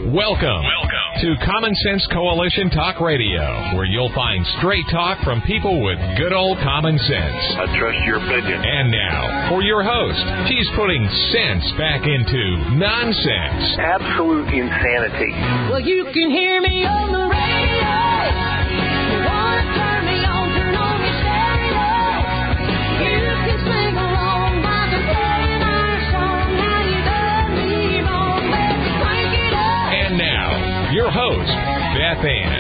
Welcome to Common Sense Coalition Talk Radio, where you'll find straight talk from people with good old common sense. I trust your opinion. And now, for your host, he's putting sense back into nonsense. Absolute insanity. Well, you can hear me on the radio. You want to turn me on, turn on your stereo. You can sing along by the playing our song. Now you done me wrong, baby, crank it up. And now, your host, Beth Ann.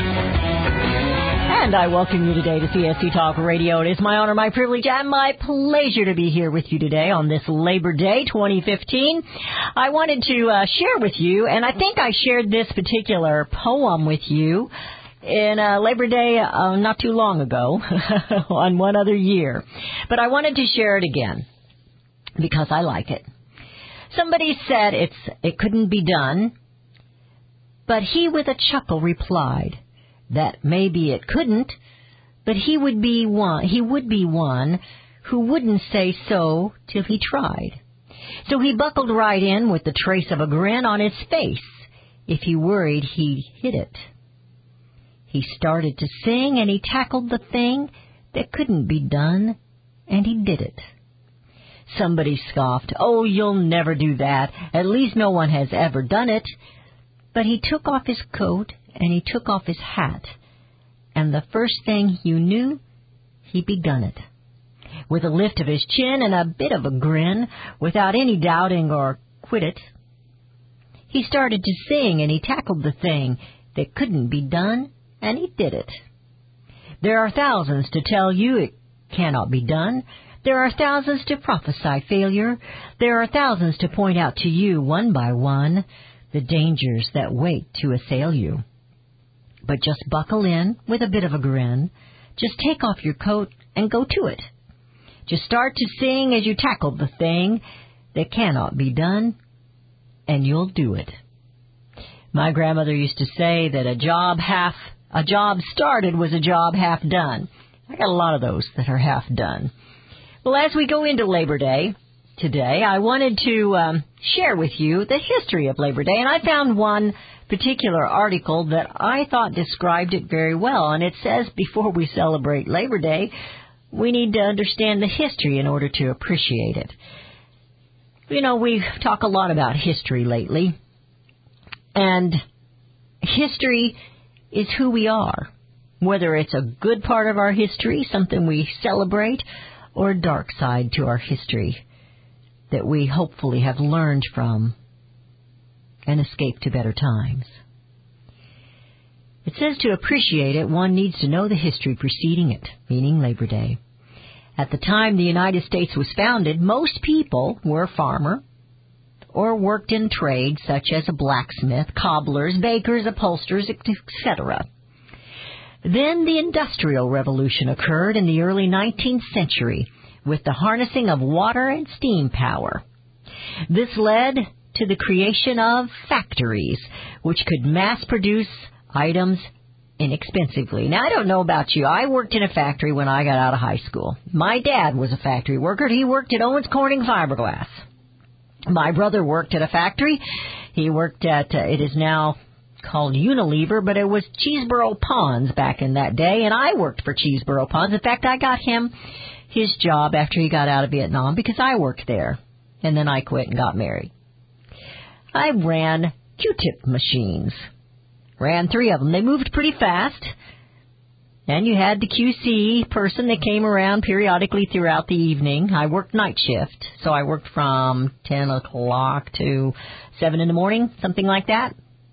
And I welcome you today to CSC Talk Radio. It is my honor, my privilege, and my pleasure to be here with you today on this Labor Day 2015. I wanted to share with you, and I think I shared this particular poem with you in Labor Day not too long ago, on one other year. But I wanted to share it again because I like it. Somebody said it couldn't be done, but he with a chuckle replied that maybe it couldn't, but he would be one who wouldn't say so till he tried. So he buckled right in with the trace of a grin on his face. If he worried, he hid it. He started to sing, and he tackled the thing that couldn't be done, and he did it. Somebody scoffed, "Oh, you'll never do that. At least no one has ever done it." But he took off his coat, and he took off his hat, and the first thing you knew, he begun it. With a lift of his chin and a bit of a grin, without any doubting or quit it, he started to sing, and he tackled the thing that couldn't be done, and he did it. There are thousands to tell you it cannot be done. There are thousands to prophesy failure. There are thousands to point out to you, one by one, the dangers that wait to assail you. But just buckle in with a bit of a grin. Just take off your coat and go to it. Just start to sing as you tackle the thing that cannot be done, and you'll do it. My grandmother used to say that a job started was a job half done. I got a lot of those that are half done. Well, as we go into Labor Day today, I wanted to share with you the history of Labor Day, and I found one particular article that I thought described it very well, and it says before we celebrate Labor Day, we need to understand the history in order to appreciate it. You know, we talk a lot about history lately, and history is who we are, whether it's a good part of our history, something we celebrate, or a dark side to our history that we hopefully have learned from and escaped to better times. It says to appreciate it, one needs to know the history preceding it, meaning Labor Day. At the time the United States was founded, most people were farmer or worked in trades such as a blacksmith, cobblers, bakers, upholsterers, etc. Then the Industrial Revolution occurred in the early 19th century with the harnessing of water and steam power. This led to the creation of factories, which could mass-produce items inexpensively. Now, I don't know about you. I worked in a factory when I got out of high school. My dad was a factory worker. He worked at Owens Corning Fiberglass. My brother worked at a factory. He worked at, it is now called Unilever, but it was Cheeseboro Ponds back in that day, and I worked for Cheeseboro Ponds. In fact, I got him his job after he got out of Vietnam because I worked there, and then I quit and got married. I ran Q-tip machines. Ran 3 of them. They moved pretty fast. And you had the QC person that came around periodically throughout the evening. I worked night shift, so I worked from 10 o'clock to 7 in the morning, something like that.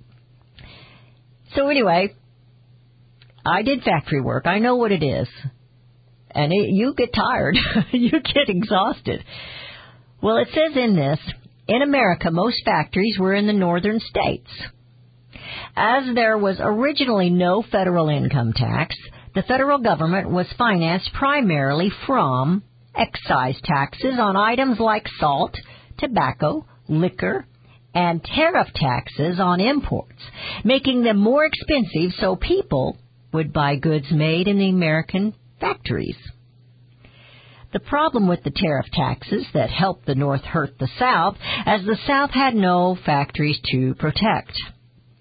So anyway, I did factory work. I know what it is. And you get tired. You get exhausted. Well, it says in this, in America, most factories were in the northern states. As there was originally no federal income tax, the federal government was financed primarily from excise taxes on items like salt, tobacco, liquor, and tariff taxes on imports, making them more expensive so people would buy goods made in the American factories. The problem with the tariff taxes that helped the North hurt the South, as the South had no factories to protect.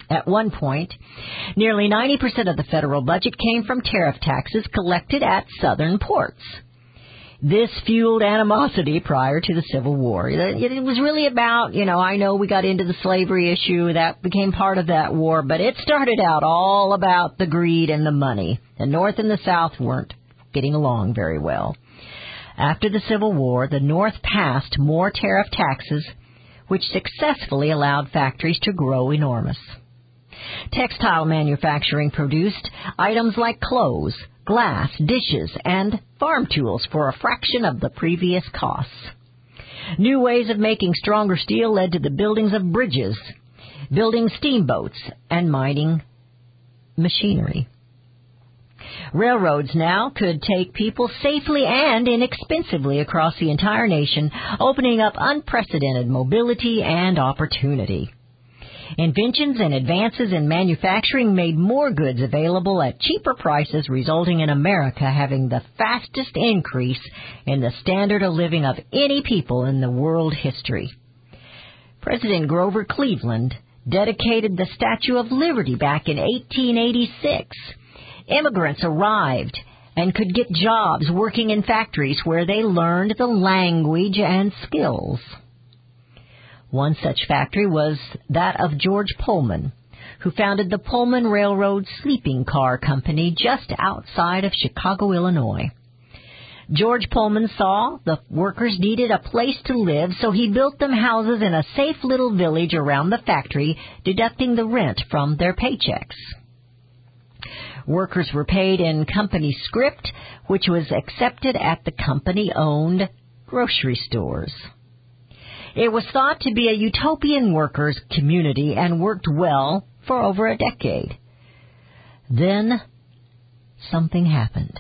At one point, nearly 90% of the federal budget came from tariff taxes collected at southern ports. This fueled animosity prior to the Civil War. It was really about, I know we got into the slavery issue, that became part of that war, but it started out all about the greed and the money. The North and the South weren't getting along very well. After the Civil War, the North passed more tariff taxes, which successfully allowed factories to grow enormous. Textile manufacturing produced items like clothes, glass, dishes, and farm tools for a fraction of the previous costs. New ways of making stronger steel led to the buildings of bridges, building steamboats, and mining machinery. Railroads now could take people safely and inexpensively across the entire nation, opening up unprecedented mobility and opportunity. Inventions and advances in manufacturing made more goods available at cheaper prices, resulting in America having the fastest increase in the standard of living of any people in the world history. President Grover Cleveland dedicated the Statue of Liberty back in 1886. Immigrants arrived and could get jobs working in factories where they learned the language and skills. One such factory was that of George Pullman, who founded the Pullman Railroad Sleeping Car Company just outside of Chicago, Illinois. George Pullman saw the workers needed a place to live, so he built them houses in a safe little village around the factory, deducting the rent from their paychecks. Workers were paid in company script, which was accepted at the company-owned grocery stores. It was thought to be a utopian workers' community and worked well for over a decade. Then something happened.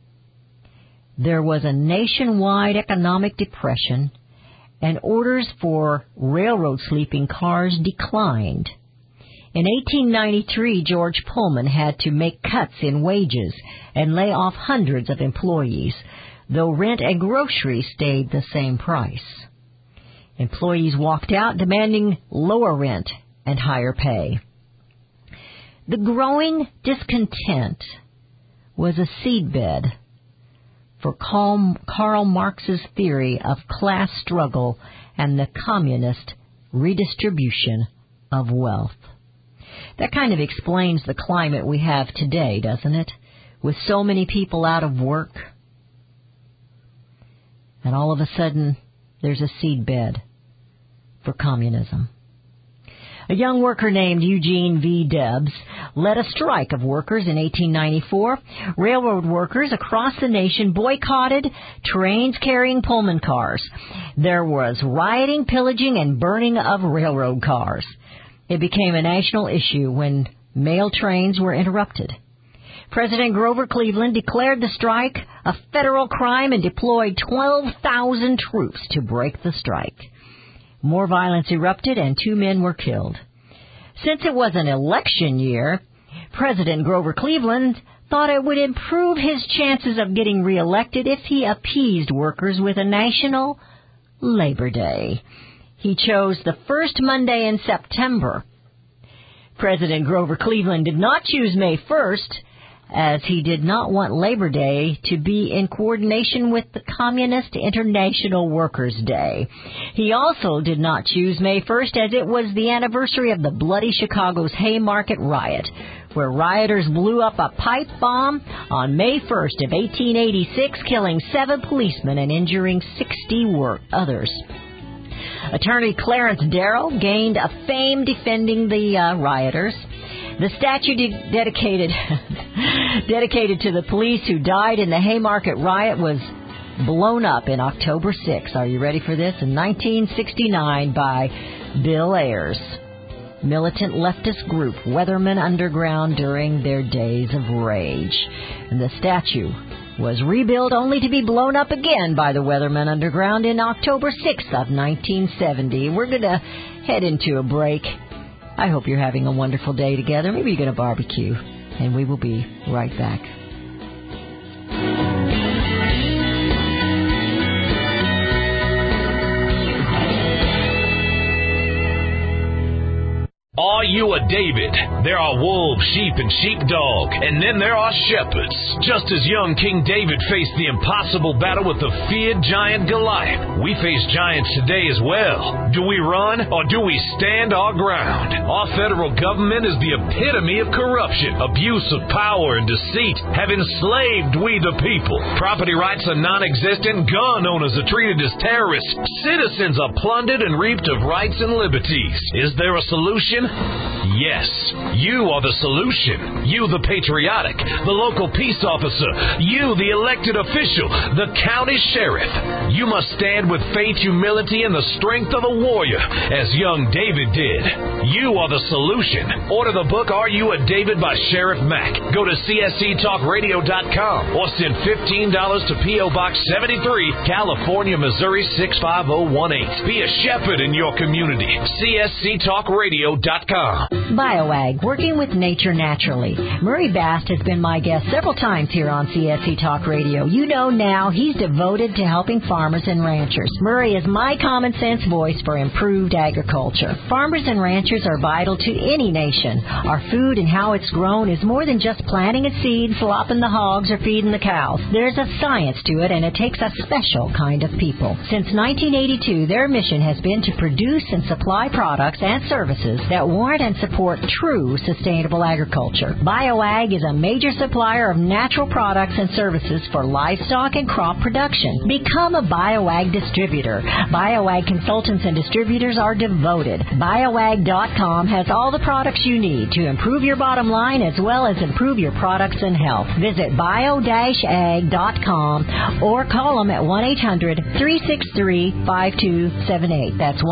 There was a nationwide economic depression, and orders for railroad sleeping cars declined. In 1893, George Pullman had to make cuts in wages and lay off hundreds of employees, though rent and groceries stayed the same price. Employees walked out demanding lower rent and higher pay. The growing discontent was a seedbed for Karl Marx's theory of class struggle and the communist redistribution of wealth. That kind of explains the climate we have today, doesn't it? With so many people out of work. And all of a sudden, there's a seedbed for communism. A young worker named Eugene V. Debs led a strike of workers in 1894. Railroad workers across the nation boycotted trains carrying Pullman cars. There was rioting, pillaging, and burning of railroad cars. It became a national issue when mail trains were interrupted. President Grover Cleveland declared the strike a federal crime and deployed 12,000 troops to break the strike. More violence erupted and 2 men were killed. Since it was an election year, President Grover Cleveland thought it would improve his chances of getting reelected if he appeased workers with a national Labor Day. He chose the first Monday in September. President Grover Cleveland did not choose May 1st, as he did not want Labor Day to be in coordination with the Communist International Workers' Day. He also did not choose May 1st, as it was the anniversary of the bloody Chicago's Haymarket riot, where rioters blew up a pipe bomb on May 1st of 1886, killing 7 policemen and injuring 60 others. Attorney Clarence Darrow gained a fame defending the rioters. The statue dedicated to the police who died in the Haymarket riot was blown up in October 6. Are you ready for this? In 1969 by Bill Ayers, militant leftist group Weathermen Underground during their days of rage. And the statue was rebuilt only to be blown up again by the Weathermen Underground in October 6th of 1970. We're going to head into a break. I hope you're having a wonderful day together. Maybe you're going to barbecue, and we will be right back. Are you a David? There are wolves, sheep, and sheepdog, and then there are shepherds. Just as young King David faced the impossible battle with the feared giant Goliath, we face giants today as well. Do we run or do we stand our ground? Our federal government is the epitome of corruption, abuse of power, and deceit have enslaved we the people. Property rights are non-existent, gun owners are treated as terrorists, citizens are plundered and reaped of rights and liberties. Is there a solution? Yes. You are the solution. You, the patriotic, the local peace officer, you, the elected official, the county sheriff. You must stand with faith, humility, and the strength of a warrior, as young David did. You are the solution. Order the book, Are You a David by Sheriff Mack. Go to csctalkradio.com or send $15 to P.O. Box 73, California, Missouri 65018. Be a shepherd in your community. csctalkradio.com. BioAg, working with nature naturally. Murray Bast has been my guest several times here on CSC Talk Radio. You know now he's devoted to helping farmers and ranchers. Murray is my common sense voice for improved agriculture. Farmers and ranchers are vital to any nation. Our food and how it's grown is more than just planting a seed, slopping the hogs, or feeding the cows. There's a science to it, and it takes a special kind of people. Since 1982, their mission has been to produce and supply products and services that warrant and support true sustainable agriculture. BioAg is a major supplier of natural products and services for livestock and crop production. Become a BioAg distributor. BioAg consultants and distributors are devoted. BioAg.com has all the products you need to improve your bottom line as well as improve your products and health. Visit bio-ag.com or call them at 1-800-363-5278. That's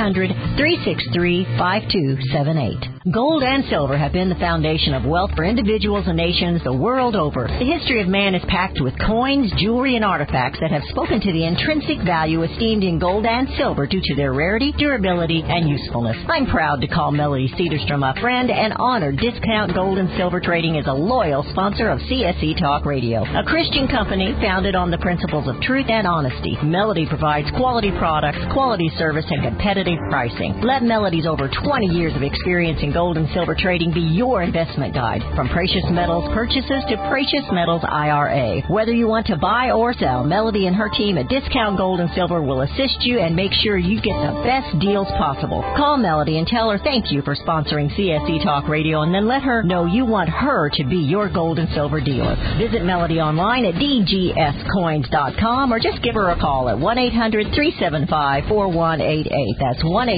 1-800-363-5278. Gold and silver have been the foundation of wealth for individuals and nations the world over. The history of man is packed with coins, jewelry, and artifacts that have spoken to the intrinsic value esteemed in gold and silver due to their rarity, durability, and usefulness. I'm proud to call Melody Cedarstrom a friend and honor Discount Gold and Silver Trading as a loyal sponsor of CSC Talk Radio, a Christian company founded on the principles of truth and honesty. Melody provides quality products, quality service, and competitive pricing. Let Melody's over 20 years of experience in gold and silver trading be your investment guide. From precious metals purchases to precious metals IRA. Whether you want to buy or sell, Melody and her team at Discount Gold and Silver will assist you and make sure you get the best deals possible. Call Melody and tell her thank you for sponsoring CSC Talk Radio, and then let her know you want her to be your gold and silver dealer. Visit Melody online at dgscoins.com or just give her a call at 1-800-375-4188. That's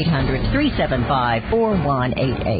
1-800-375-4188.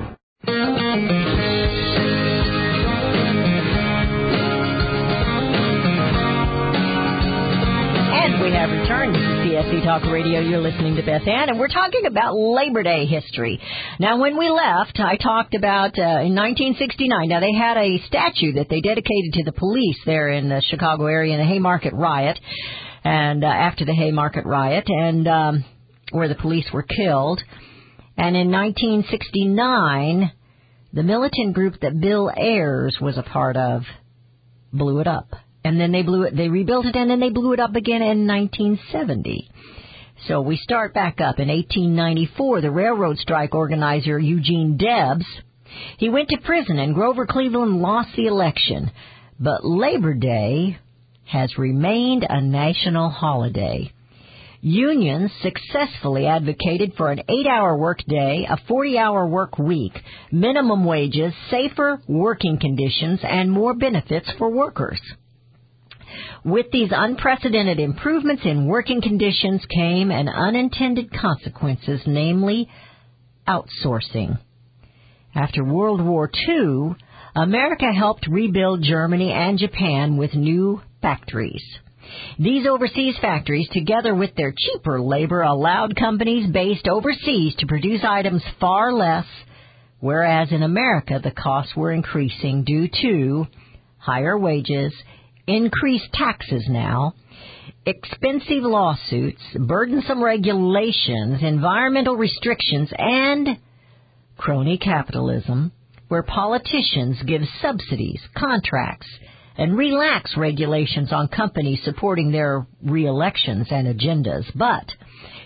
And we have returned to CSC Talk Radio. You're listening to Beth Ann, and we're talking about Labor Day history. Now, when we left, I talked about in 1969. Now, they had a statue that they dedicated to the police there in the Chicago area in the Haymarket riot, and after the Haymarket riot, and where the police were killed. And in 1969, the militant group that Bill Ayers was a part of blew it up. And then they rebuilt it, and then they blew it up again in 1970. So we start back up. In 1894, the railroad strike organizer Eugene Debs, he went to prison, and Grover Cleveland lost the election. But Labor Day has remained a national holiday. Unions successfully advocated for an 8-hour workday, a 40-hour work week, minimum wages, safer working conditions, and more benefits for workers. With these unprecedented improvements in working conditions came an unintended consequences, namely outsourcing. After World War II, America helped rebuild Germany and Japan with new factories. These overseas factories, together with their cheaper labor, allowed companies based overseas to produce items far less, whereas in America the costs were increasing due to higher wages, increased taxes now, expensive lawsuits, burdensome regulations, environmental restrictions, and crony capitalism, where politicians give subsidies, contracts, and relax regulations on companies supporting their re-elections and agendas. But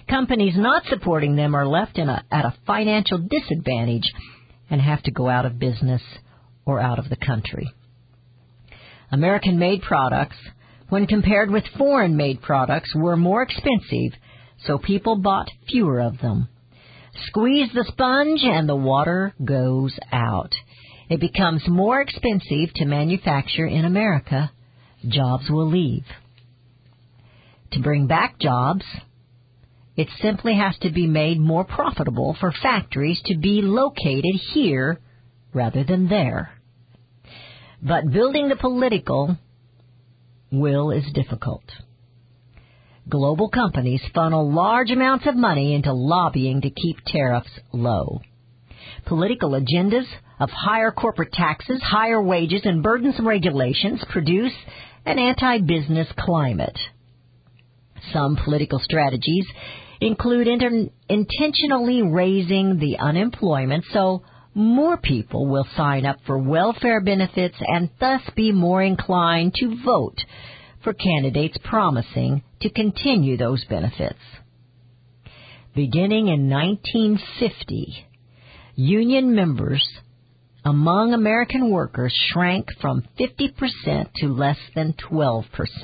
Companies not supporting them are left at a financial disadvantage and have to go out of business or out of the country. American-made products, when compared with foreign-made products, were more expensive, so people bought fewer of them. Squeeze the sponge and the water goes out. It becomes more expensive to manufacture in America. Jobs will leave. To bring back jobs, it simply has to be made more profitable for factories to be located here rather than there. But building the political will is difficult. Global companies funnel large amounts of money into lobbying to keep tariffs low. Political agendas of higher corporate taxes, higher wages, and burdensome regulations produce an anti-business climate. Some political strategies include intentionally raising the unemployment so more people will sign up for welfare benefits and thus be more inclined to vote for candidates promising to continue those benefits. Beginning in 1950, union members among American workers shrank from 50% to less than 12%.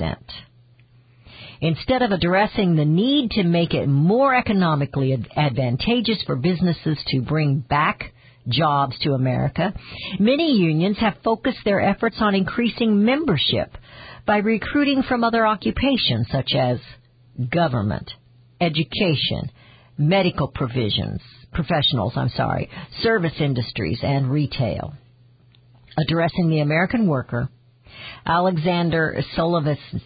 Instead of addressing the need to make it more economically advantageous for businesses to bring back jobs to America, many unions have focused their efforts on increasing membership by recruiting from other occupations such as government, education, medical professionals, service industries, and retail. Addressing the American worker, Alexander Solovitz,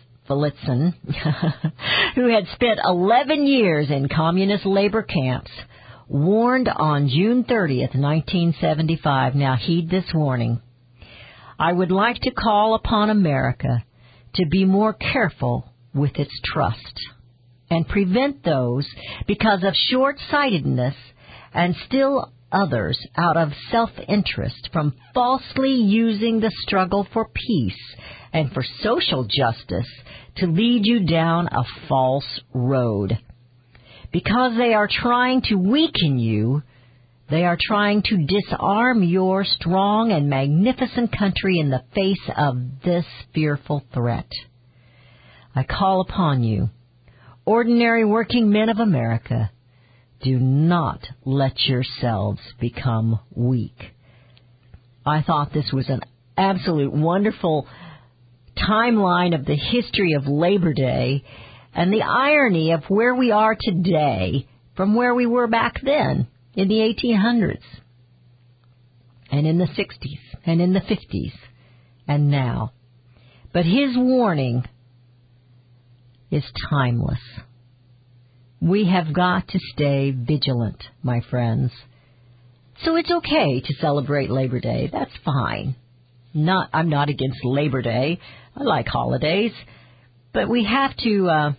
who had spent 11 years in communist labor camps, warned on June 30th, 1975, now heed this warning, "I would like to call upon America to be more careful with its trust and prevent those, because of short-sightedness and still others out of self-interest, from falsely using the struggle for peace and for social justice to lead you down a false road. Because they are trying to weaken you, they are trying to disarm your strong and magnificent country in the face of this fearful threat. I call upon you, ordinary working men of America, do not let yourselves become weak." I thought this was an absolute wonderful timeline of the history of Labor Day and the irony of where we are today from where we were back then in the 1800s and in the 60s and in the 50s and now. But his warning is timeless. We have got to stay vigilant, my friends. So it's okay to celebrate Labor Day. That's fine. I'm not against Labor Day. I like holidays, but we have to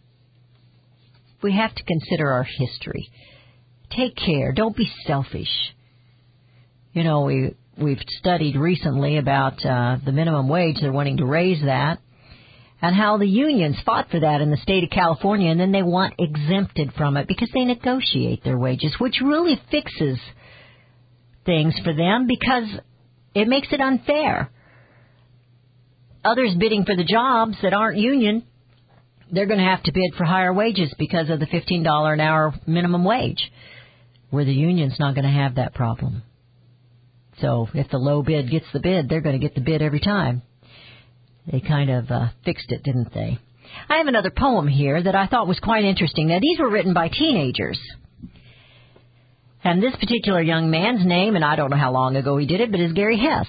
consider our history. Take care. Don't be selfish. You know, we've studied recently about the minimum wage. They're wanting to raise that, and how the unions fought for that in the state of California, and then they want exempted from it because they negotiate their wages, which really fixes things for them because it makes it unfair. Others bidding for the jobs that aren't union, they're going to have to bid for higher wages because of the $15 an hour minimum wage, where the union's not going to have that problem. So if the low bid gets the bid, they're going to get the bid every time. They kind of fixed it, didn't they? I have another poem here that I thought was quite interesting. Now, these were written by teenagers. And this particular young man's name, and I don't know how long ago he did it, but is Gary Hess.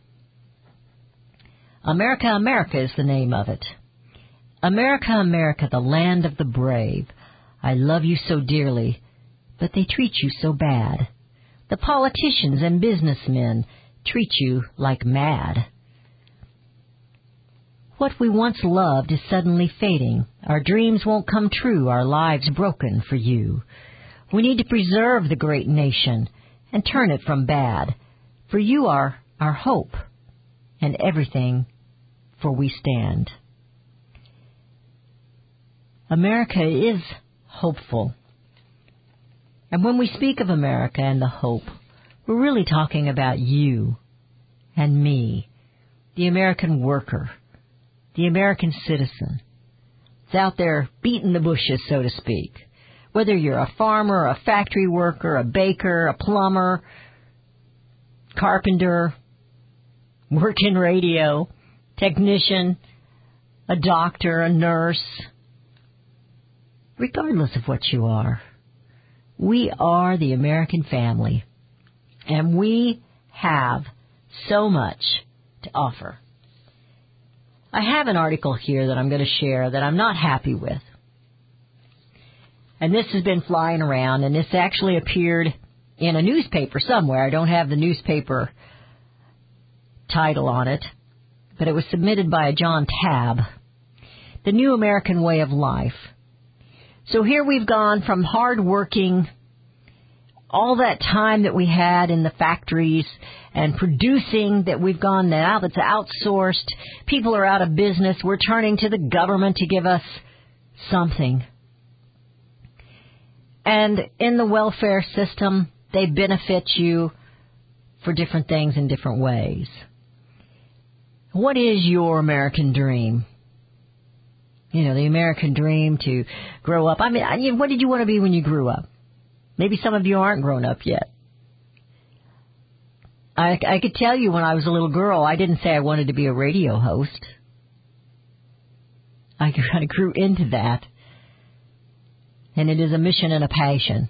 America, America is the name of it. America, America, the land of the brave. I love you so dearly, but they treat you so bad. The politicians and businessmen treat you like mad. What we once loved is suddenly fading. Our dreams won't come true, our lives broken for you. We need to preserve the great nation and turn it from bad. For you are our hope and everything for we stand. America is hopeful And when we speak of America and the hope, we're really talking about you and me, the American worker, the American citizen. It's out there beating the bushes, so to speak. Whether you're a farmer, a factory worker, a baker, a plumber, carpenter, work in radio, technician, a doctor, a nurse, regardless of what you are, we are the American family, and we have so much to offer. I have an article here that I'm going to share that I'm not happy with. And this has been flying around, and this actually appeared in a newspaper somewhere. I don't have the newspaper title on it, but it was submitted by a John Tabb. The New American Way of Life. So here we've gone from hard-working, all that time that we had in the factories and producing, that we've gone now that's outsourced. People are out of business. We're turning to the government to give us something. And in the welfare system, they benefit you for different things in different ways. What is your American dream? You know, the American dream to grow up. I mean, what did you want to be when you grew up? Maybe some of you aren't grown up yet. I could tell you when I was a little girl, I didn't say I wanted to be a radio host. I kind of grew into that. And it is a mission and a passion.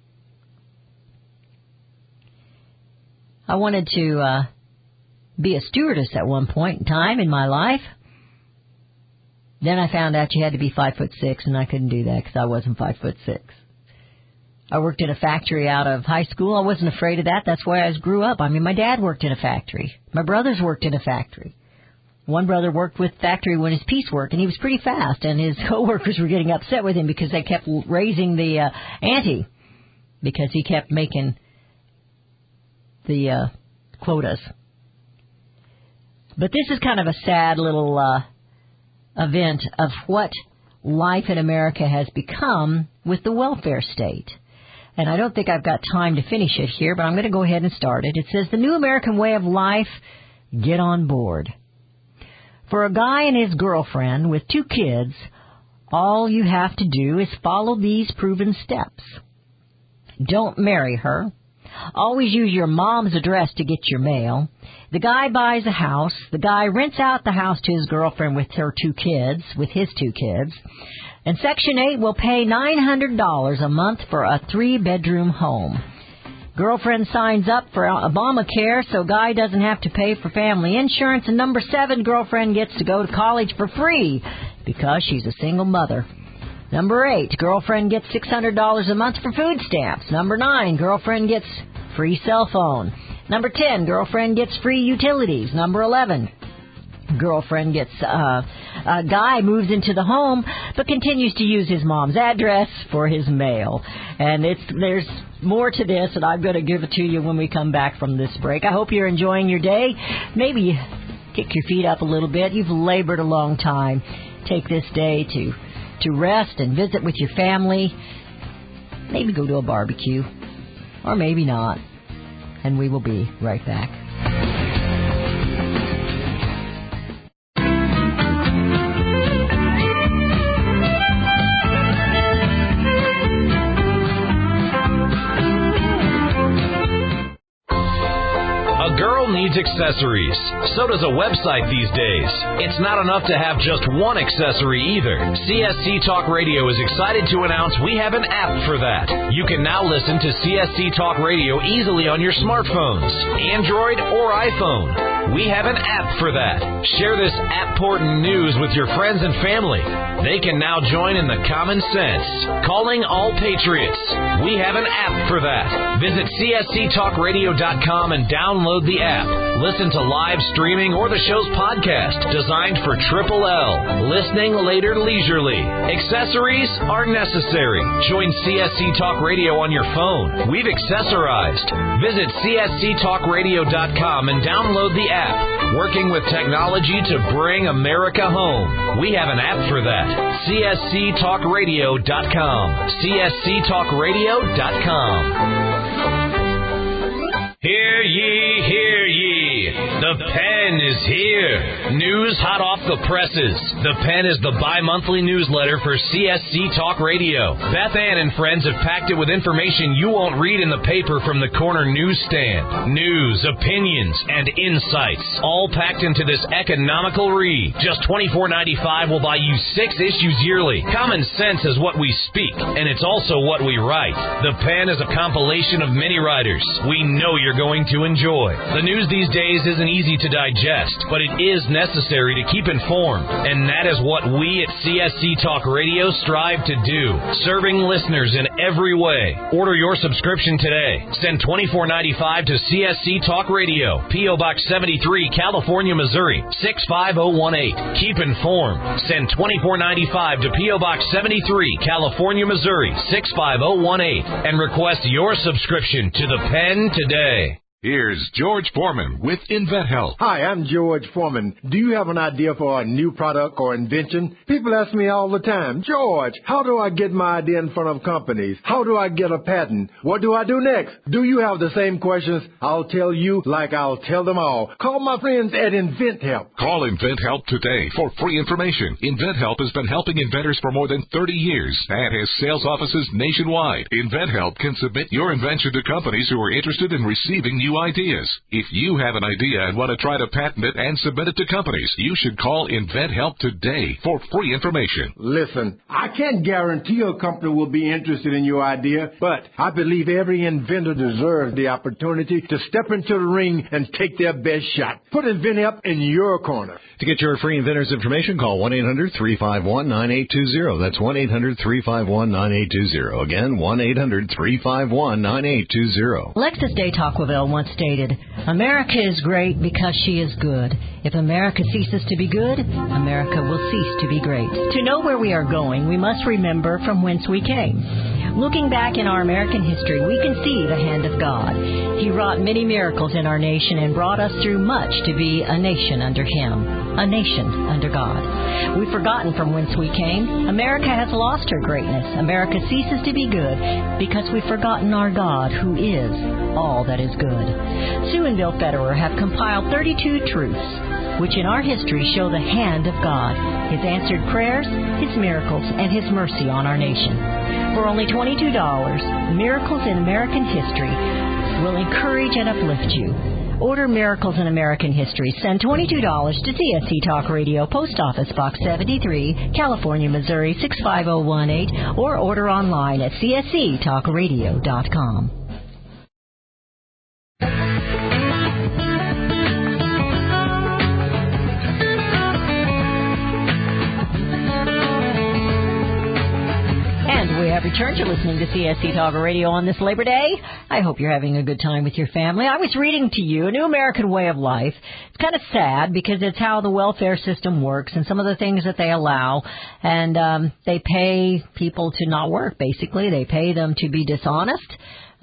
I wanted to be a stewardess at one point in time in my life. Then I found out you had to be 5'6", and I couldn't do that because I wasn't 5'6". I worked in a factory out of high school. I wasn't afraid of that. That's why I grew up. I mean, my dad worked in a factory. My brothers worked in a factory. One brother worked with factory when his piecework, and he was pretty fast, and his coworkers were getting upset with him because they kept raising the ante because he kept making the quotas. But this is kind of a sad little event of what life in America has become with the welfare state. And I don't think I've got time to finish it here, but I'm going to go ahead and start it. It says, the New American Way of Life, get on board. For a guy and his girlfriend with 2 kids, all you have to do is follow these proven steps. Don't marry her. Always use your mom's address to get your mail. The guy buys a house. The guy rents out the house to his girlfriend with his 2 kids. And Section 8 will pay $900 a month for a 3-bedroom home. Girlfriend signs up for Obamacare so guy doesn't have to pay for family insurance. And number 7, girlfriend gets to go to college for free because she's a single mother. Number 8, girlfriend gets $600 a month for food stamps. Number 9, girlfriend gets free cell phone. Number 10, girlfriend gets free utilities. Number 11, girlfriend gets, a guy moves into the home but continues to use his mom's address for his mail. And there's more to this, and I'm going to give it to you when we come back from this break. I hope you're enjoying your day. Maybe kick your feet up a little bit. You've labored a long time. Take this day to rest and visit with your family. Maybe go to a barbecue, or maybe not. And we will be right back. Needs accessories. So does a website these days. It's not enough to have just one accessory either. CSC Talk Radio is excited to announce we have an app for that. You can now listen to CSC Talk Radio easily on your smartphones, Android or iPhone. We have an app for that. Share this app-portant news with your friends and family. They can now join in the common sense. Calling all patriots. We have an app for that. Visit csctalkradio.com and download the app. Listen to live streaming or the show's podcast designed for Triple L. Listening later leisurely. Accessories are necessary. Join CSC Talk Radio on your phone. We've accessorized. Visit csctalkradio.com and download the app. Working with technology to bring America home. We have an app for that. csctalkradio.com. csctalkradio.com. Hear ye, hear ye. The Pen is here. News hot off the presses. The Pen is the bi-monthly newsletter for CSC Talk Radio. Beth Ann and friends have packed it with information you won't read in the paper from the corner newsstand. News, opinions, and insights, all packed into this economical read. Just $24.95 will buy you 6 issues yearly. Common sense is what we speak, and it's also what we write. The Pen is a compilation of many writers we know you're going to enjoy. The news these days isn't easy to digest, but it is necessary to keep informed, and that is what we at CSC Talk Radio strive to do, serving listeners in every way. Order your subscription today. Send $24.95 to CSC Talk Radio, P.O. Box 73, California, Missouri, 65018. Keep informed. Send $24.95 to P.O. Box 73, California, Missouri, 65018, and request your subscription to the Pen today. Here's George Foreman with InventHelp. Hi, I'm George Foreman. Do you have an idea for a new product or invention? People ask me all the time, George, how do I get my idea in front of companies? How do I get a patent? What do I do next? Do you have the same questions? I'll tell you like I'll tell them all. Call my friends at InventHelp. Call InventHelp today for free information. InventHelp has been helping inventors for more than 30 years and has sales offices nationwide. InventHelp can submit your invention to companies who are interested in receiving new ideas. If you have an idea and want to try to patent it and submit it to companies, you should call InventHelp today for free information. Listen, I can't guarantee a company will be interested in your idea, but I believe every inventor deserves the opportunity to step into the ring and take their best shot. Put InventHelp in your corner. To get your free inventors information, call 1-800-351-9820. That's 1-800-351-9820. Again, 1-800-351-9820. Alexis de Tocqueville once stated, America is great because she is good. If America ceases to be good, America will cease to be great. To know where we are going, we must remember from whence we came. Looking back in our American history, we can see the hand of God. He wrought many miracles in our nation and brought us through much to be a nation under Him, a nation under God. We've forgotten from whence we came. America has lost her greatness. America ceases to be good because we've forgotten our God, who is all that is good. Sue and Bill Federer have compiled 32 truths which in our history show the hand of God, His answered prayers, His miracles, and His mercy on our nation. For only $22, Miracles in American History will encourage and uplift you. Order Miracles in American History. Send $22 to CSC Talk Radio, Post Office Box 73, California, Missouri 65018, or order online at csctalkradio.com. We have returned. You're listening to CSC Talk Radio on this Labor Day. I hope you're having a good time with your family. I was reading to you A New American Way of Life. It's kind of sad because it's how the welfare system works and some of the things that they allow. And they pay people to not work, basically. They pay them to be dishonest.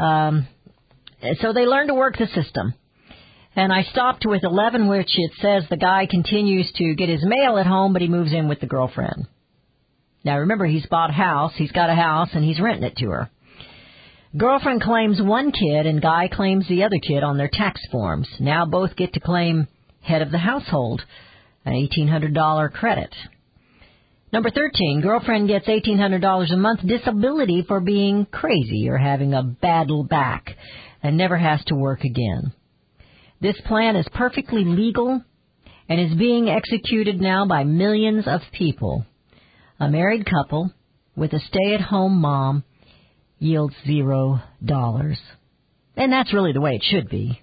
So they learn to work the system. And I stopped with 11, which it says the guy continues to get his mail at home, but he moves in with the girlfriend. Now, remember, he's bought a house, he's got a house, and he's renting it to her. Girlfriend claims one kid, and guy claims the other kid on their tax forms. Now both get to claim head of the household, an $1,800 credit. Number 13, girlfriend gets $1,800 a month disability for being crazy or having a bad back and never has to work again. This plan is perfectly legal and is being executed now by millions of people. A married couple with a stay-at-home mom yields $0. And that's really the way it should be.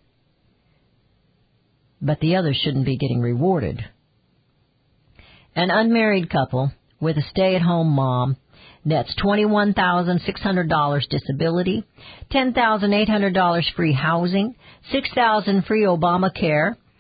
But the others shouldn't be getting rewarded. An unmarried couple with a stay-at-home mom nets $21,600 disability, $10,800 free housing, $6,000 free Obamacare,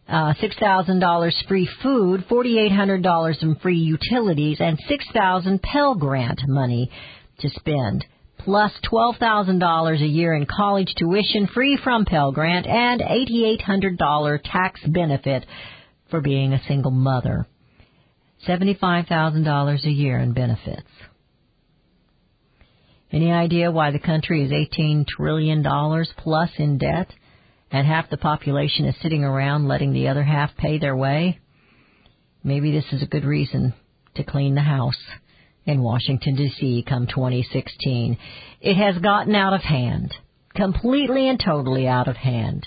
$6,000 free food, $4,800 in free utilities, and $6,000 Pell Grant money to spend, plus $12,000 a year in college tuition free from Pell Grant, and $8,800 tax benefit for being a single mother. $75,000 a year in benefits. Any idea why the country is $18 trillion plus in debt and half the population is sitting around letting the other half pay their way? Maybe this is a good reason to clean the house in Washington, D.C. come 2016. It has gotten out of hand, completely and totally out of hand.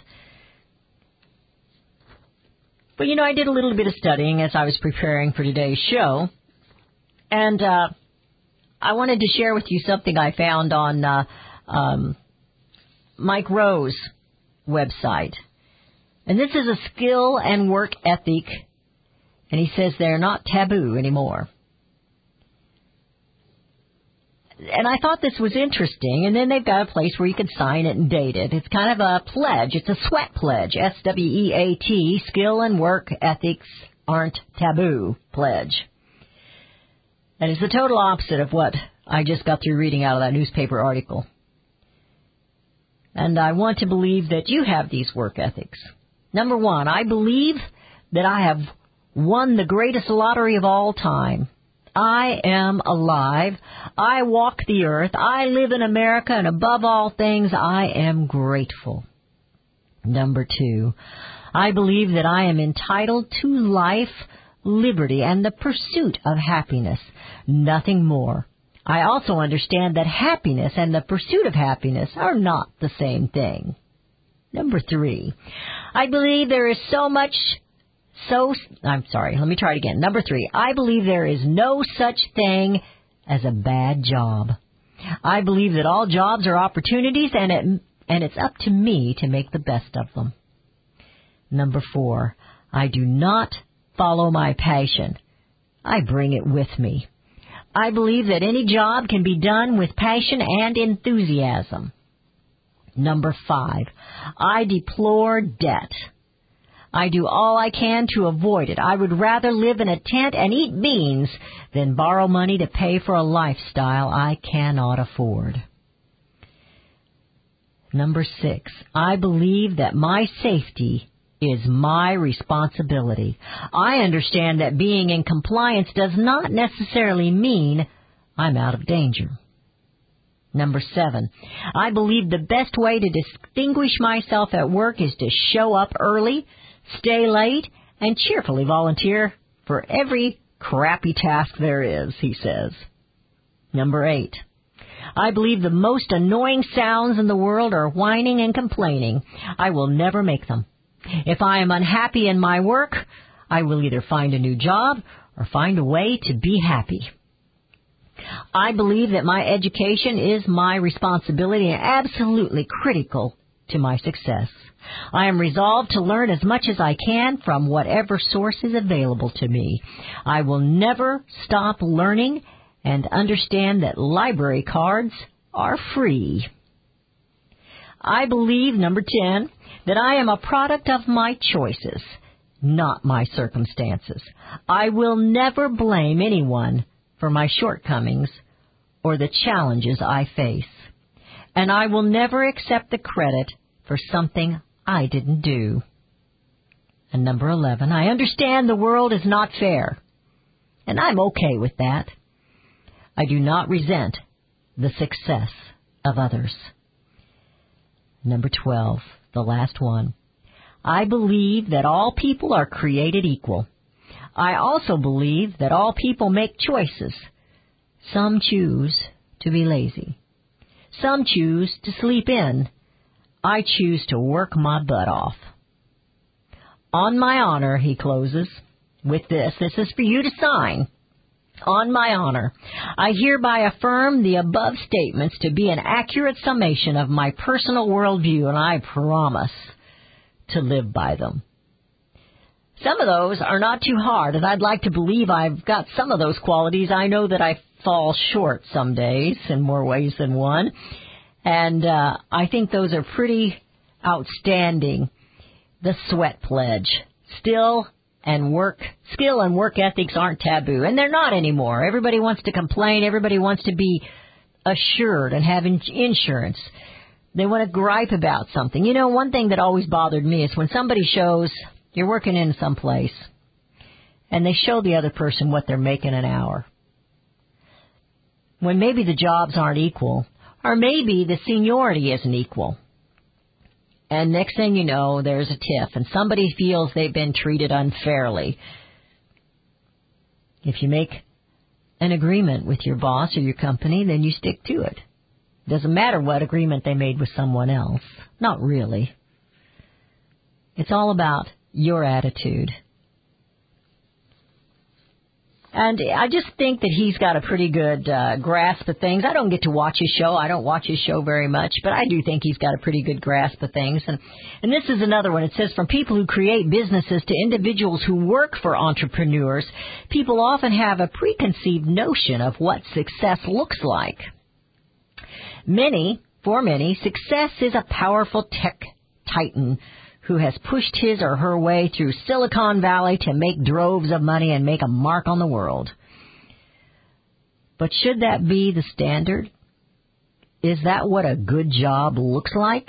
But, you know, I did a little bit of studying as I was preparing for today's show, and I wanted to share with you something I found on Mike Rowe's website. And this is a skill and work ethic, and he says they're not taboo anymore. And I thought this was interesting, and then they've got a place where you can sign it and date it. It's kind of a pledge. It's a sweat pledge, SWEAT, skill and work ethics aren't taboo pledge. And it's the total opposite of what I just got through reading out of that newspaper article. And I want to believe that you have these work ethics. Number one, I believe that I have won the greatest lottery of all time. I am alive. I walk the earth. I live in America, and above all things, I am grateful. Number two, I believe that I am entitled to life, liberty, and the pursuit of happiness. Nothing more. I also understand that happiness and the pursuit of happiness are not the same thing. Number three, I believe there is Number three, I believe there is no such thing as a bad job. I believe that all jobs are opportunities, and it's up to me to make the best of them. Number four, I do not follow my passion. I bring it with me. I believe that any job can be done with passion and enthusiasm. Number five, I deplore debt. I do all I can to avoid it. I would rather live in a tent and eat beans than borrow money to pay for a lifestyle I cannot afford. Number six, I believe that my safety is my responsibility. I understand that being in compliance does not necessarily mean I'm out of danger. Number seven, I believe the best way to distinguish myself at work is to show up early, stay late, and cheerfully volunteer for every crappy task there is, he says. Number eight, I believe the most annoying sounds in the world are whining and complaining. I will never make them. If I am unhappy in my work, I will either find a new job or find a way to be happy. I believe that my education is my responsibility and absolutely critical to my success. I am resolved to learn as much as I can from whatever source is available to me. I will never stop learning and understand that library cards are free. I believe, number 10, that I am a product of my choices, not my circumstances. I will never blame anyone for my shortcomings or the challenges I face. And I will never accept the credit for something I didn't do. And number 11, I understand the world is not fair, and I'm okay with that. I do not resent the success of others. Number 12, the last one. I believe that all people are created equal. I also believe that all people make choices. Some choose to be lazy. Some choose to sleep in. I choose to work my butt off. On my honor, he closes with this. This is for you to sign. On my honor, I hereby affirm the above statements to be an accurate summation of my personal worldview, and I promise to live by them. Some of those are not too hard, and I'd like to believe I've got some of those qualities. I know that I fall short some days in more ways than one, and I think those are pretty outstanding. The sweat pledge, Skill and work ethics aren't taboo, and they're not anymore. Everybody wants to complain. Everybody wants to be assured and have insurance. They want to gripe about something. You know, one thing that always bothered me is when somebody shows you're working in some place and they show the other person what they're making an hour. When maybe the jobs aren't equal, or maybe the seniority isn't equal. And next thing you know, there's a tiff, and somebody feels they've been treated unfairly. If you make an agreement with your boss or your company, then you stick to it. Doesn't matter what agreement they made with someone else. Not really. It's all about your attitude. And I just think that he's got a pretty good grasp of things. I don't get to watch his show. I don't watch his show very much, but I do think he's got a pretty good grasp of things. And this is another one. It says, from people who create businesses to individuals who work for entrepreneurs, people often have a preconceived notion of what success looks like. For many, success is a powerful tech titan who has pushed his or her way through Silicon Valley to make droves of money and make a mark on the world. But should that be the standard? Is that what a good job looks like?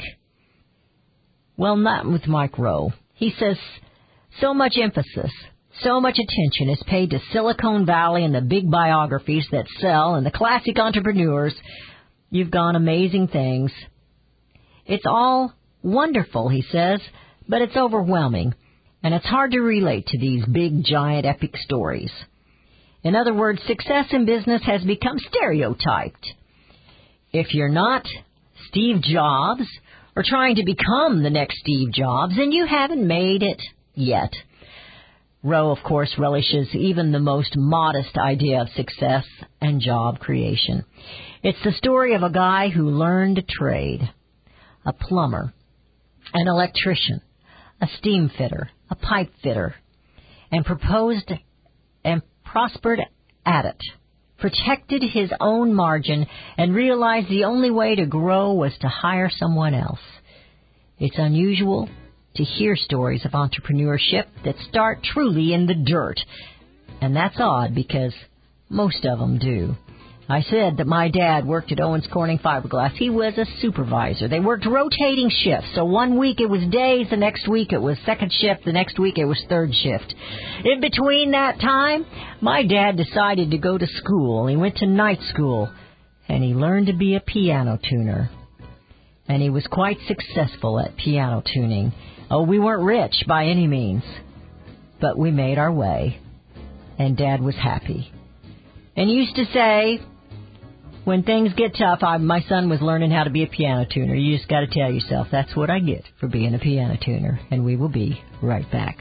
Well, not with Mike Rowe. He says so much emphasis, so much attention is paid to Silicon Valley and the big biographies that sell and the classic entrepreneurs. You've gone amazing things. It's all wonderful, he says, but it's overwhelming, and it's hard to relate to these big, giant, epic stories. In other words, success in business has become stereotyped. If you're not Steve Jobs or trying to become the next Steve Jobs, then you haven't made it yet. Rowe, of course, relishes even the most modest idea of success and job creation. It's the story of a guy who learned a trade, a plumber, an electrician, a steam fitter, a pipe fitter, and proposed and prospered at it, protected his own margin, and realized the only way to grow was to hire someone else. It's unusual to hear stories of entrepreneurship that start truly in the dirt, and that's odd because most of them do. I said that my dad worked at Owens Corning Fiberglass. He was a supervisor. They worked rotating shifts. So one week it was days, the next week it was second shift, the next week it was third shift. In between that time, my dad decided to go to school. He went to night school, and he learned to be a piano tuner. And he was quite successful at piano tuning. Oh, we weren't rich by any means, but we made our way, and Dad was happy. And he used to say, when things get tough, my son was learning how to be a piano tuner. You just got to tell yourself, that's what I get for being a piano tuner. And we will be right back.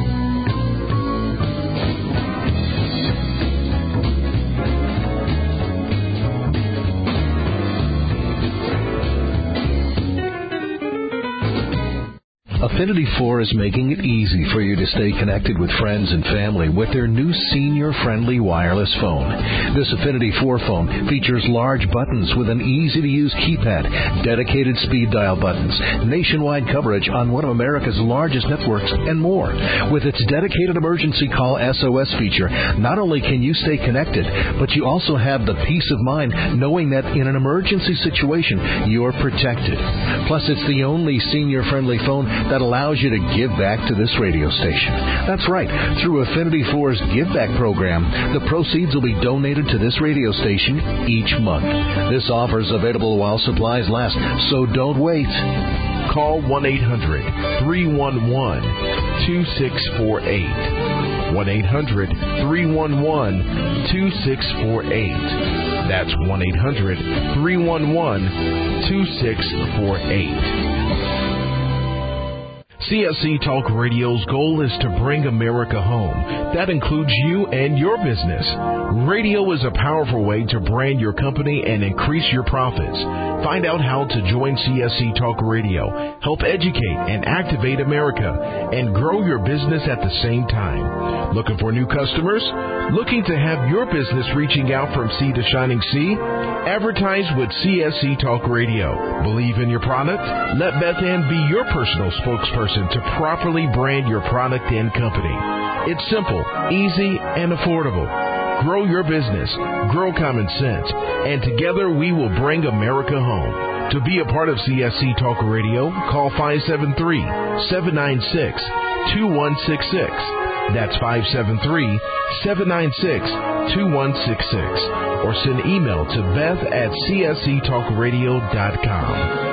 Affinity 4 is making it easy for you to stay connected with friends and family with their new senior-friendly wireless phone. This Affinity 4 phone features large buttons with an easy-to-use keypad, dedicated speed dial buttons, nationwide coverage on one of America's largest networks, and more. With its dedicated emergency call SOS feature, not only can you stay connected, but you also have the peace of mind knowing that in an emergency situation, you're protected. Plus, it's the only senior-friendly phone that allows you to give back to this radio station. That's right. Through Affinity 4's Give Back program, the proceeds will be donated to this radio station each month. This offer is available while supplies last, so don't wait. Call 1-800-311-2648. 1-800-311-2648. That's 1-800-311-2648. CSC Talk Radio's goal is to bring America home. That includes you and your business. Radio is a powerful way to brand your company and increase your profits. Find out how to join CSC Talk Radio, help educate and activate America, and grow your business at the same time. Looking for new customers? Looking to have your business reaching out from sea to shining sea? Advertise with CSC Talk Radio. Believe in your product? Let Beth Ann be your personal spokesperson to properly brand your product and company. It's simple, easy, and affordable. Grow your business, grow common sense, and together we will bring America home. To be a part of CSC Talk Radio, call 573-796-2166. That's 573-796-2166. Or send email to beth@csctalkradio.com.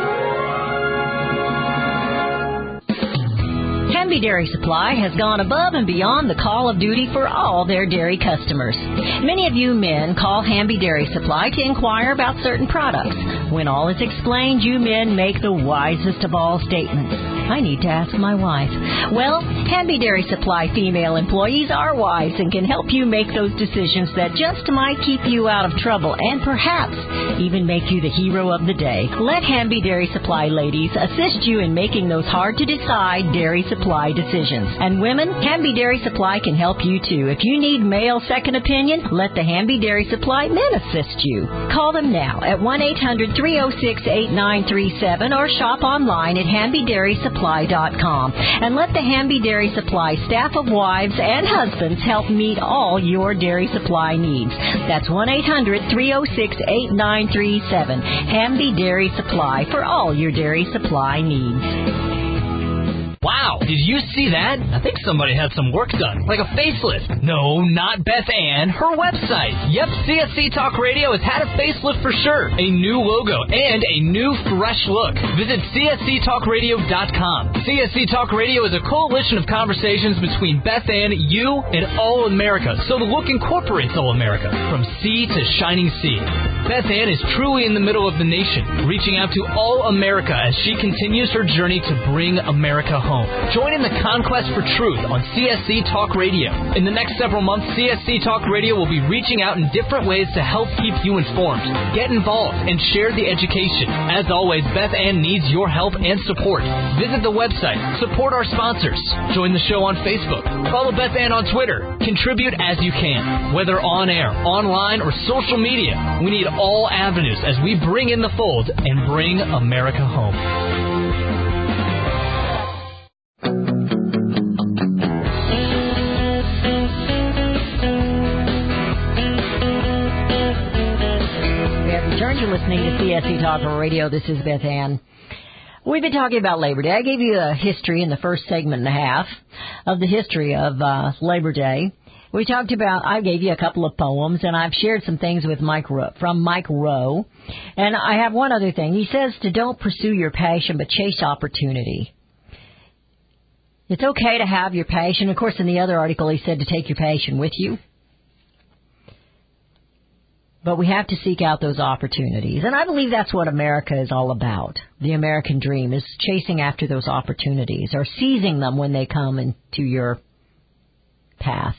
Canby Dairy Supply has gone above and beyond the call of duty for all their dairy customers. Many of you men call Canby Dairy Supply to inquire about certain products. When all is explained, you men make the wisest of all statements. I need to ask my wife. Well, Canby Dairy Supply female employees are wise and can help you make those decisions that just might keep you out of trouble and perhaps even make you the hero of the day. Let Canby Dairy Supply ladies assist you in making those hard-to-decide dairy supply decisions. And women, Canby Dairy Supply can help you too. If you need male second opinion, let the Canby Dairy Supply men assist you. Call them now at 1-800-306-8937 or shop online at HanbyDairySupply.com. And let the Hanby Dairy Supply staff of wives and husbands help meet all your dairy supply needs. That's 1-800-306-8937. Hanby Dairy Supply for all your dairy supply needs. Wow, did you see that? I think somebody had some work done, like a facelift. No, not Beth Ann, her website. Yep, CSC Talk Radio has had a facelift for sure. A new logo and a new fresh look. Visit CSCTalkRadio.com. CSC Talk Radio is a coalition of conversations between Beth Ann, you, and all America, so the look incorporates all America, from sea to shining sea. Beth Ann is truly in the middle of the nation, reaching out to all America as she continues her journey to bring America home. Join in the conquest for truth on CSC Talk Radio. In the next several months, CSC Talk Radio will be reaching out in different ways to help keep you informed. Get involved and share the education. As always, Beth Ann needs your help and support. Visit the website. Support our sponsors. Join the show on Facebook. Follow Beth Ann on Twitter. Contribute as you can, whether on air, online, or social media. We need all avenues as we bring in the fold and bring America home. You're listening to CSC Talk Radio. This is Beth Ann. We've been talking about Labor Day. I gave you a history in the first segment and a half of the history of Labor Day. We talked about, I gave you a couple of poems, and I've shared some things with Mike Rowe. And I have one other thing. He says to don't pursue your passion, but chase opportunity. It's okay to have your passion. Of course, in the other article, he said to take your passion with you. But we have to seek out those opportunities. And I believe that's what America is all about. The American dream is chasing after those opportunities or seizing them when they come into your path.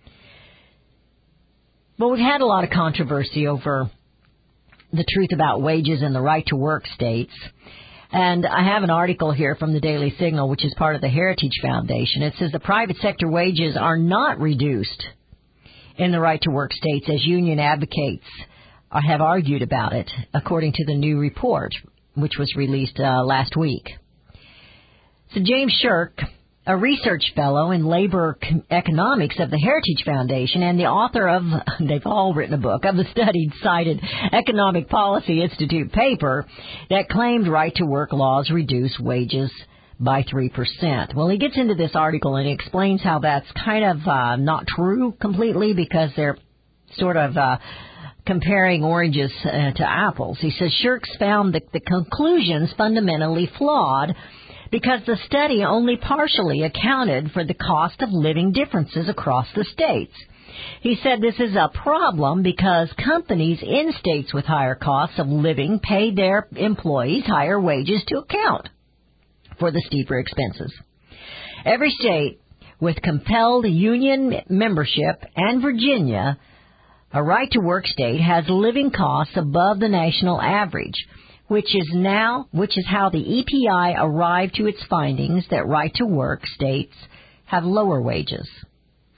But we've had a lot of controversy over the truth about wages in the right to work states. And I have an article here from the Daily Signal, which is part of the Heritage Foundation. It says the private sector wages are not reduced in the right-to-work states, as union advocates have argued about it, according to the new report, which was released last week. So James Shirk, a research fellow in labor economics of the Heritage Foundation and the author of, they've all written a book, of the studied cited Economic Policy Institute paper that claimed right-to-work laws reduce wages by 3%. Well, he gets into this article and he explains how that's kind of not true completely because they're sort of comparing oranges to apples. He says Shirks found the conclusions fundamentally flawed because the study only partially accounted for the cost of living differences across the states. He said this is a problem because companies in states with higher costs of living pay their employees higher wages to account for the steeper expenses. Every state with compelled union membership and Virginia, a right-to-work state, has living costs above the national average, which is how the EPI arrived to its findings that right-to-work states have lower wages.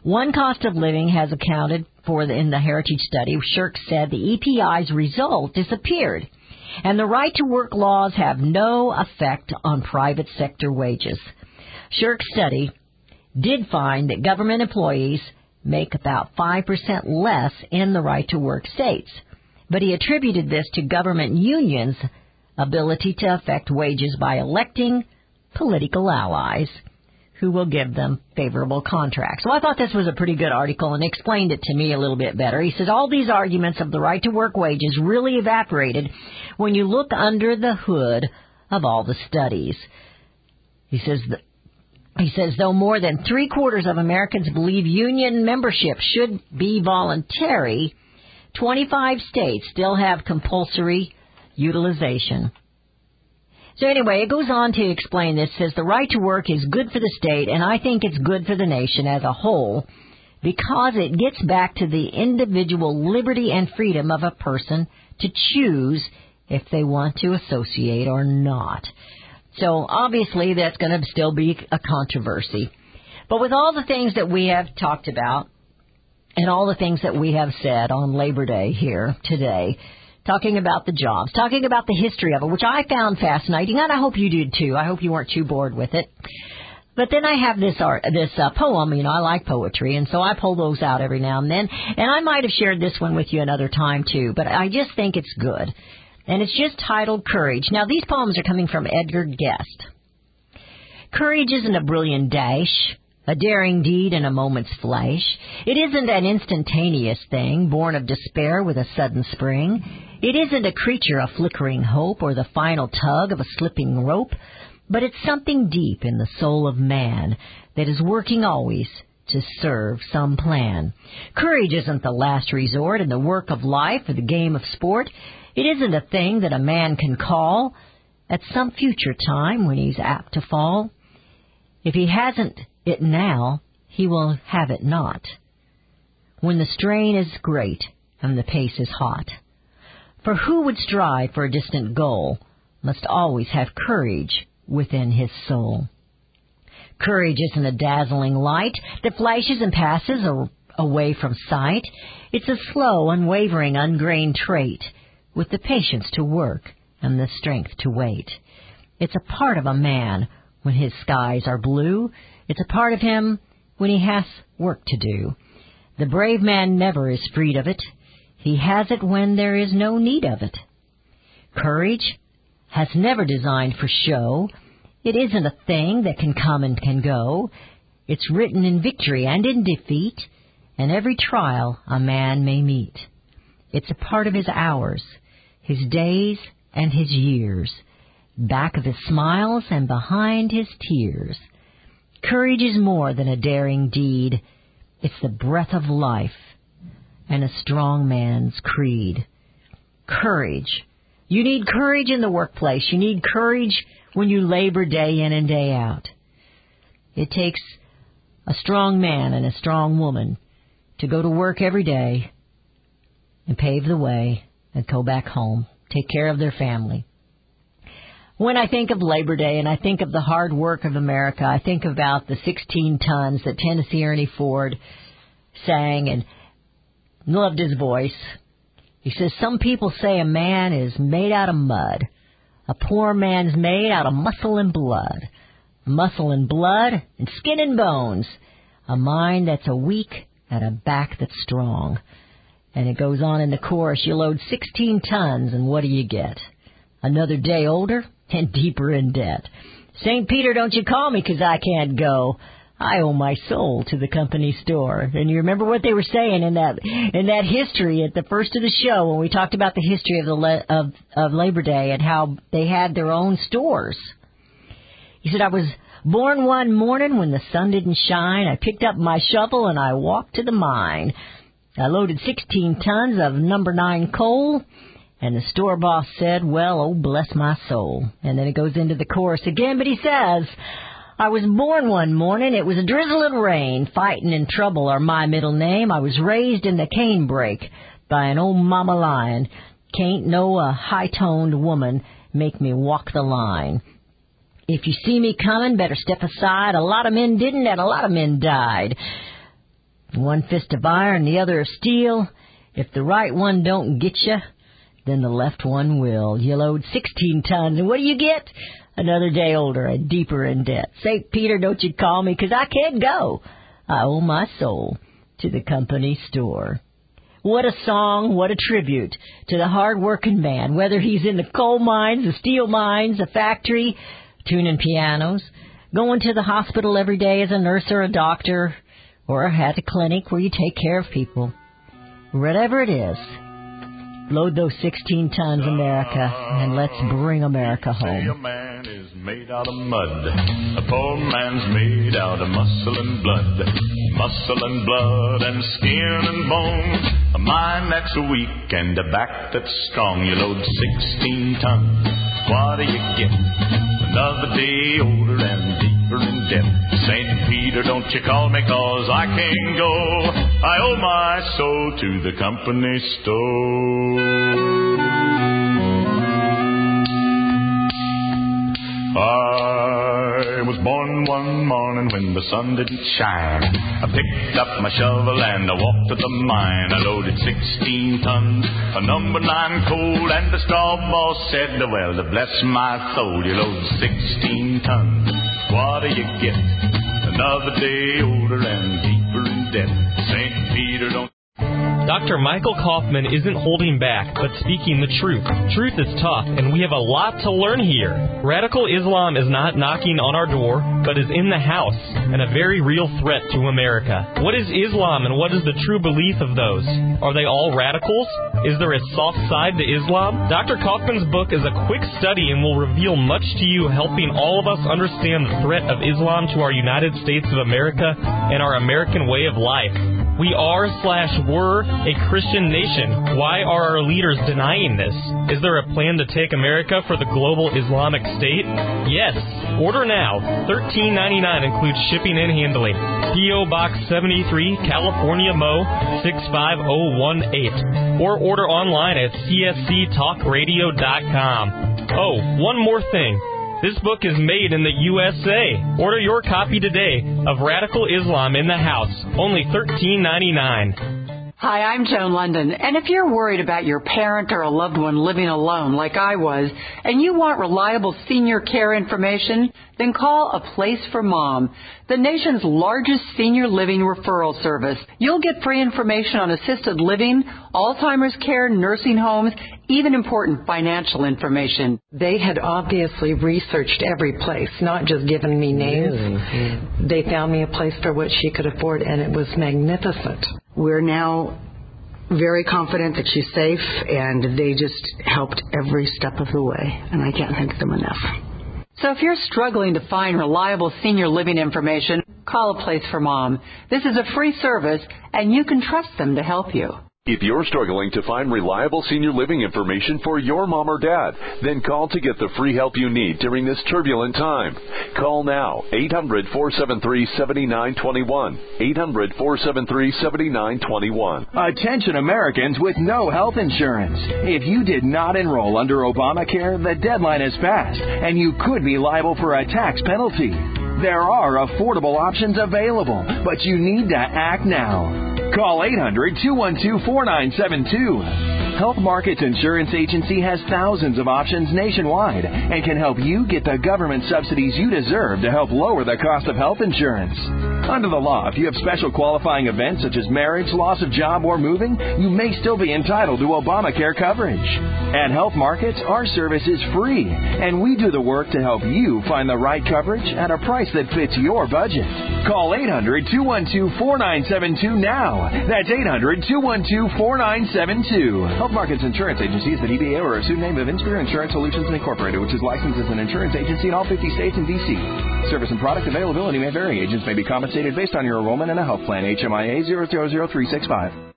One cost of living has accounted for in the Heritage study. Shirk said the EPI's result disappeared, and the right to work laws have no effect on private sector wages. Shirk's study did find that government employees make about 5% less in the right to work states, but he attributed this to government unions' ability to affect wages by electing political allies who will give them favorable contracts. So I thought this was a pretty good article and explained it to me a little bit better. He says all these arguments of the right to work wages really evaporated when you look under the hood of all the studies. He says though more than 3/4 of Americans believe union membership should be voluntary, 25 states still have compulsory utilization. So anyway, it goes on to explain this. It says the right to work is good for the state, and I think it's good for the nation as a whole because it gets back to the individual liberty and freedom of a person to choose if they want to associate or not. So obviously that's going to still be a controversy. But with all the things that we have talked about and all the things that we have said on Labor Day here today, talking about the jobs, talking about the history of it, which I found fascinating, and I hope you did too. I hope you weren't too bored with it. But then I have this poem. You know, I like poetry, and so I pull those out every now and then. And I might have shared this one with you another time too, but I just think it's good. And it's just titled Courage. Now, these poems are coming from Edgar Guest. Courage isn't a brilliant dash, a daring deed in a moment's flash. It isn't an instantaneous thing, born of despair with a sudden spring. It isn't a creature of flickering hope or the final tug of a slipping rope, but it's something deep in the soul of man that is working always to serve some plan. Courage isn't the last resort in the work of life or the game of sport. It isn't a thing that a man can call at some future time when he's apt to fall. If he hasn't it now, he will have it not, when the strain is great and the pace is hot. For who would strive for a distant goal must always have courage within his soul. Courage isn't a dazzling light that flashes and passes away from sight. It's a slow, unwavering, ungrained trait with the patience to work and the strength to wait. It's a part of a man when his skies are blue. It's a part of him when he has work to do. The brave man never is freed of it. He has it when there is no need of it. Courage has never designed for show. It isn't a thing that can come and can go. It's written in victory and in defeat, and every trial a man may meet. It's a part of his hours, his days and his years, back of his smiles and behind his tears. Courage is more than a daring deed. It's the breath of life and a strong man's creed. Courage. You need courage in the workplace. You need courage when you labor day in and day out. It takes a strong man and a strong woman to go to work every day and pave the way and go back home, take care of their family. When I think of Labor Day and I think of the hard work of America, I think about the 16 tons that Tennessee Ernie Ford sang and loved his voice. He says, some people say a man is made out of mud. A poor man's made out of muscle and blood. Muscle and blood and skin and bones. A mind that's a weak and a back that's strong. And it goes on in the chorus, you load 16 tons and what do you get? Another day older and deeper in debt. St. Peter, don't you call me 'cause I can't go. I owe my soul to the company store. And you remember what they were saying in that history at the first of the show when we talked about the history of Labor Day and how they had their own stores. He said, I was born one morning when the sun didn't shine. I picked up my shovel and I walked to the mine. I loaded 16 tons of number 9 coal. And the store boss said, well, oh, bless my soul. And then it goes into the chorus again, but he says, I was born one morning, it was a drizzle and rain, fighting and trouble are my middle name. I was raised in the cane brake by an old mama lion. Can't no high-toned woman make me walk the line. If you see me coming, better step aside. A lot of men didn't and a lot of men died. One fist of iron, the other of steel. If the right one don't get you, then the left one will. You load 16 tons, and what do you get? Another day older and deeper in debt. St. Peter, don't you call me, 'cause I can't go. I owe my soul to the company store. What a song, what a tribute to the hard-working man, whether he's in the coal mines, the steel mines, the factory, tuning pianos, going to the hospital every day as a nurse or a doctor, or at a clinic where you take care of people. Whatever it is, load those 16 tons, America, and let's bring America home. A man is made out of mud. A poor man's made out of muscle and blood. Muscle and blood and skin and bone. A mind that's weak and a back that's strong. You load 16 tons. What do you get? Another day older and deeper in debt. St. Peter, don't you call me, 'cause I can't go. I owe my soul to the company store. I was born one morning when the sun didn't shine. I picked up my shovel and I walked to the mine. I loaded 16 tons, a number 9 coal, and the straw boss said, well, to bless my soul, you load 16 tons. What do you get? Another day older and deeper in debt. St. Peter, don't... Dr. Michael Kaufman isn't holding back, but speaking the truth. Truth is tough, and we have a lot to learn here. Radical Islam is not knocking on our door, but is in the house, and a very real threat to America. What is Islam, and what is the true belief of those? Are they all radicals? Is there a soft side to Islam? Dr. Kaufman's book is a quick study and will reveal much to you, helping all of us understand the threat of Islam to our United States of America and our American way of life. We are/were a Christian nation. Why are our leaders denying this? Is there a plan to take America for the global Islamic State? Yes. Order now. $13.99 includes shipping and handling. P.O. Box 73, California, Mo. 65018. Or order online at csctalkradio.com. Oh, one more thing. This book is made in the USA. Order your copy today of Radical Islam in the House. Only $13.99. Hi, I'm Joan London, and if you're worried about your parent or a loved one living alone like I was, and you want reliable senior care information, then call A Place for Mom, the nation's largest senior living referral service. You'll get free information on assisted living, Alzheimer's care, nursing homes, even important financial information. They had obviously researched every place, not just given me names. Really? They found me a place for what she could afford, and it was magnificent. We're now very confident that she's safe, and they just helped every step of the way, and I can't thank them enough. So if you're struggling to find reliable senior living information, call A Place for Mom. This is a free service, and you can trust them to help you. If you're struggling to find reliable senior living information for your mom or dad, then call to get the free help you need during this turbulent time. Call now, 800-473-7921, 800-473-7921. Attention Americans with no health insurance. If you did not enroll under Obamacare, the deadline has passed, and you could be liable for a tax penalty. There are affordable options available, but you need to act now. Call 800-212-4972. Health Markets Insurance Agency has thousands of options nationwide and can help you get the government subsidies you deserve to help lower the cost of health insurance. Under the law, if you have special qualifying events such as marriage, loss of job, or moving, you may still be entitled to Obamacare coverage. At Health Markets, our service is free, and we do the work to help you find the right coverage at a price that fits your budget. Call 800-212-4972 now. That's 800-212-4972. Health Markets Insurance Agency is the DBA or assumed name of Inspire Insurance Solutions Incorporated, which is licensed as an insurance agency in all 50 states and D.C. Service and product availability may vary. Agents may be compensated based on your enrollment in a health plan. HMIA 000365.